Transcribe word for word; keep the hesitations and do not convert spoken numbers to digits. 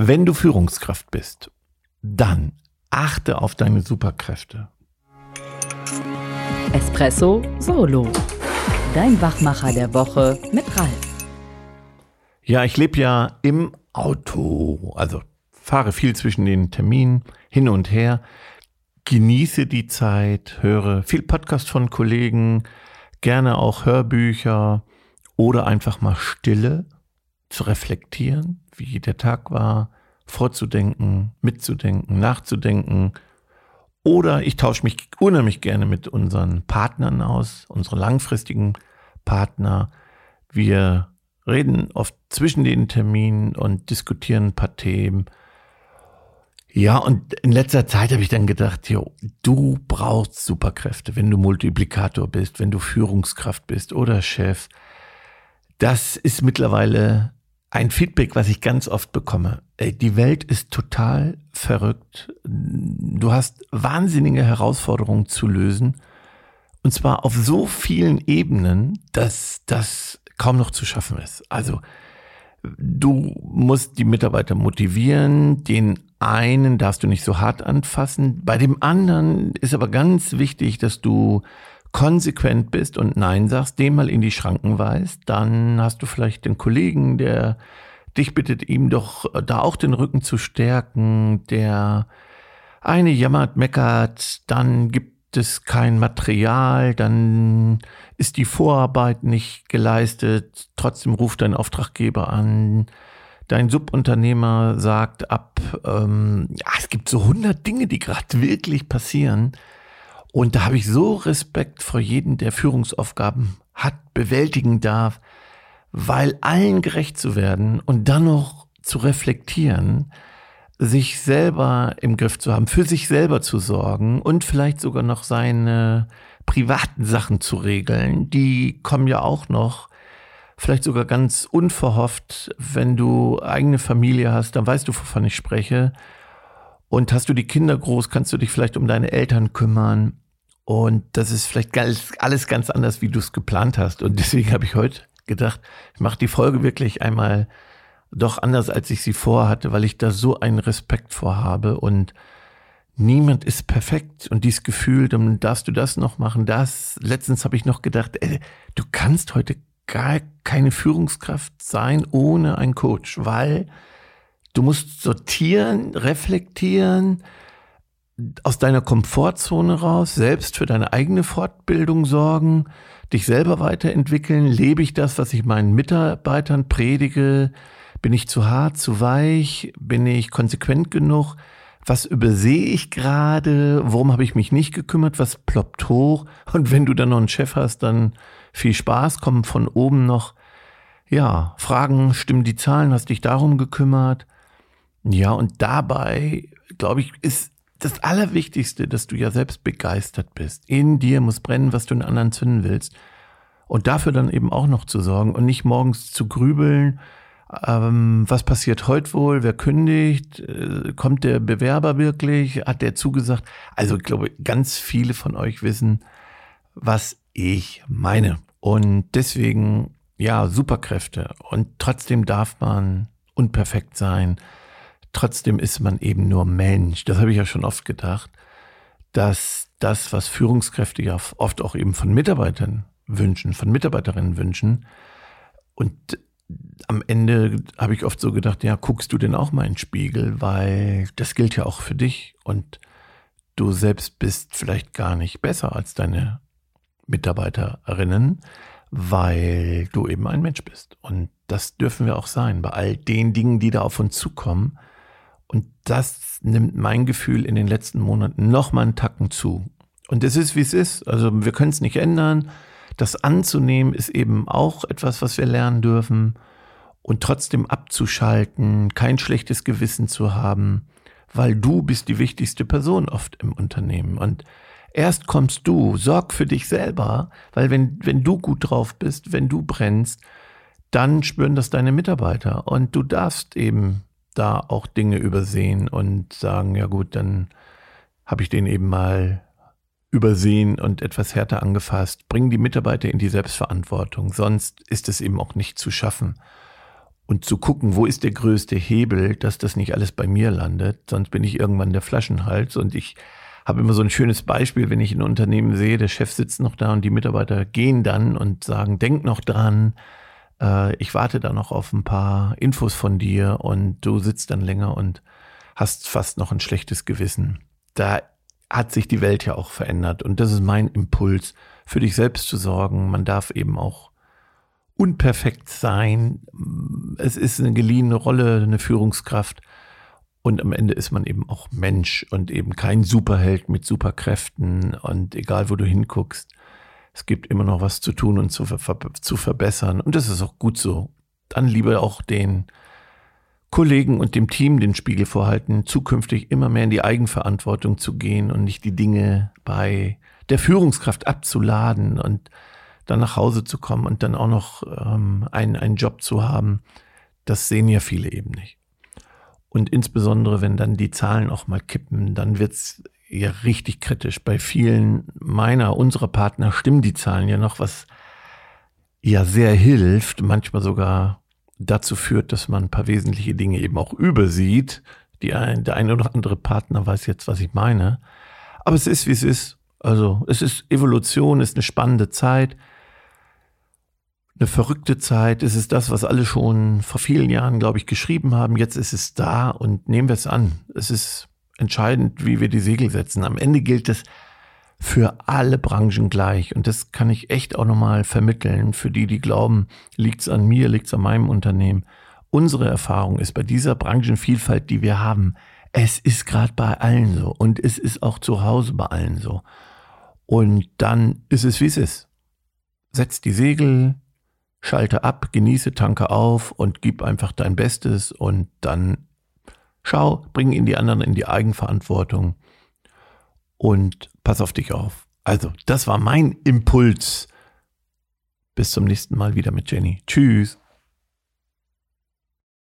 Wenn du Führungskraft bist, dann achte auf deine Superkräfte. Espresso Solo. Dein Wachmacher der Woche mit Ralf. Ja, ich lebe ja im Auto, also fahre viel zwischen den Terminen hin und her, genieße die Zeit, höre viel Podcast von Kollegen, gerne auch Hörbücher oder einfach mal Stille, zu reflektieren, wie der Tag war, vorzudenken, mitzudenken, nachzudenken. Oder ich tausche mich unheimlich gerne mit unseren Partnern aus, unsere langfristigen Partner. Wir reden oft zwischen den Terminen und diskutieren ein paar Themen. Ja, und in letzter Zeit habe ich dann gedacht, jo, du brauchst Superkräfte, wenn du Multiplikator bist, wenn du Führungskraft bist oder Chef. Das ist mittlerweile ein Feedback, was ich ganz oft bekomme. Ey, die Welt ist total verrückt. Du hast wahnsinnige Herausforderungen zu lösen. Und zwar auf so vielen Ebenen, dass das kaum noch zu schaffen ist. Also du musst die Mitarbeiter motivieren. Den einen darfst du nicht so hart anfassen. Bei dem anderen ist aber ganz wichtig, dass du konsequent bist und Nein sagst, dem mal in die Schranken weist, dann hast du vielleicht den Kollegen, der dich bittet, ihm doch da auch den Rücken zu stärken, der eine jammert, meckert, dann gibt es kein Material, dann ist die Vorarbeit nicht geleistet, trotzdem ruft dein Auftraggeber an, dein Subunternehmer sagt ab, ähm, ja, es gibt so hundert Dinge, die gerade wirklich passieren. Und da habe ich so Respekt vor jedem, der Führungsaufgaben hat, bewältigen darf, weil allen gerecht zu werden und dann noch zu reflektieren, sich selber im Griff zu haben, für sich selber zu sorgen und vielleicht sogar noch seine privaten Sachen zu regeln, die kommen ja auch noch, vielleicht sogar ganz unverhofft, wenn du eigene Familie hast, dann weißt du, wovon ich spreche. Und hast du die Kinder groß, kannst du dich vielleicht um deine Eltern kümmern. Und das ist vielleicht alles ganz anders, wie du es geplant hast. Und deswegen habe ich heute gedacht, ich mache die Folge wirklich einmal doch anders, als ich sie vorhatte, weil ich da so einen Respekt vorhabe. Und niemand ist perfekt. Und dieses Gefühl, dann darfst du das noch machen, das. Letztens habe ich noch gedacht, ey, du kannst heute gar keine Führungskraft sein ohne einen Coach, weil du musst sortieren, reflektieren, aus deiner Komfortzone raus, selbst für deine eigene Fortbildung sorgen, dich selber weiterentwickeln. Lebe ich das, was ich meinen Mitarbeitern predige? Bin ich zu hart, zu weich? Bin ich konsequent genug? Was übersehe ich gerade? Worum habe ich mich nicht gekümmert? Was ploppt hoch? Und wenn du dann noch einen Chef hast, dann viel Spaß, kommen von oben noch, ja, Fragen, stimmen die Zahlen, hast dich darum gekümmert? Ja, und dabei, glaube ich, ist das Allerwichtigste, dass du ja selbst begeistert bist. In dir muss brennen, was du in anderen zünden willst. Und dafür dann eben auch noch zu sorgen und nicht morgens zu grübeln, ähm, was passiert heute wohl, wer kündigt, äh, kommt der Bewerber wirklich, hat der zugesagt. Also ich glaube, ganz viele von euch wissen, was ich meine. Und deswegen, ja, Superkräfte. Und trotzdem darf man unperfekt sein. Trotzdem ist man eben nur Mensch. Das habe ich ja schon oft gedacht, dass das, was Führungskräfte ja oft auch eben von Mitarbeitern wünschen, von Mitarbeiterinnen wünschen. Und am Ende habe ich oft so gedacht, ja, guckst du denn auch mal in den Spiegel, weil das gilt ja auch für dich. Und du selbst bist vielleicht gar nicht besser als deine Mitarbeiterinnen, weil du eben ein Mensch bist. Und das dürfen wir auch sein, bei all den Dingen, die da auf uns zukommen. Und das nimmt mein Gefühl in den letzten Monaten noch mal einen Tacken zu. Und es ist, wie es ist. Also wir können es nicht ändern. Das anzunehmen ist eben auch etwas, was wir lernen dürfen. Und trotzdem abzuschalten, kein schlechtes Gewissen zu haben, weil du bist die wichtigste Person oft im Unternehmen. Und erst kommst du, sorg für dich selber, weil wenn, wenn du gut drauf bist, wenn du brennst, dann spüren das deine Mitarbeiter. Und du darfst eben da auch Dinge übersehen und sagen, ja gut, dann habe ich den eben mal übersehen und etwas härter angefasst. Bring die Mitarbeiter in die Selbstverantwortung, sonst ist es eben auch nicht zu schaffen. und zu gucken, wo ist der größte Hebel, dass das nicht alles bei mir landet, sonst bin ich irgendwann der Flaschenhals. Und ich habe immer so ein schönes Beispiel, wenn ich ein Unternehmen sehe, der Chef sitzt noch da und die Mitarbeiter gehen dann und sagen, denk noch dran, äh, ich warte da noch auf ein paar Infos von dir, und du sitzt dann länger und hast fast noch ein schlechtes Gewissen. Da hat sich die Welt ja auch verändert, und das ist mein Impuls, für dich selbst zu sorgen. Man darf eben auch unperfekt sein. Es ist eine geliehene Rolle, eine Führungskraft. Und am Ende ist man eben auch Mensch und eben kein Superheld mit Superkräften. Und egal, wo du hinguckst, es gibt immer noch was zu tun und zu, ver- zu verbessern. Und das ist auch gut so. Dann lieber auch den Kollegen und dem Team den Spiegel vorhalten, zukünftig immer mehr in die Eigenverantwortung zu gehen und nicht die Dinge bei der Führungskraft abzuladen und dann nach Hause zu kommen und dann auch noch ähm, einen, einen Job zu haben. Das sehen ja viele eben nicht. Und insbesondere, wenn dann die Zahlen auch mal kippen, dann wird's ja richtig kritisch. Bei vielen meiner, unserer Partner stimmen die Zahlen ja noch, was ja sehr hilft, manchmal sogar dazu führt, dass man ein paar wesentliche Dinge eben auch übersieht. Die ein, der eine oder andere Partner weiß jetzt, was ich meine. Aber es ist, wie es ist. Also es ist Evolution, es ist eine spannende Zeit. Eine verrückte Zeit. Es ist das, was alle schon vor vielen Jahren, glaube ich, geschrieben haben. Jetzt ist es da und nehmen wir es an. Es ist entscheidend, wie wir die Segel setzen. Am Ende gilt es für alle Branchen gleich. Und das kann ich echt auch nochmal vermitteln. Für die, die glauben, liegt es an mir, liegt es an meinem Unternehmen. Unsere Erfahrung ist bei dieser Branchenvielfalt, die wir haben, es ist gerade bei allen so. Und es ist auch zu Hause bei allen so. Und dann ist es, wie es ist. Setz die Segel, schalte ab, genieße, tanke auf und gib einfach dein Bestes, und dann schau, bring ihn die anderen in die Eigenverantwortung und pass auf dich auf. Also, das war mein Impuls. Bis zum nächsten Mal wieder mit Jenny. Tschüss.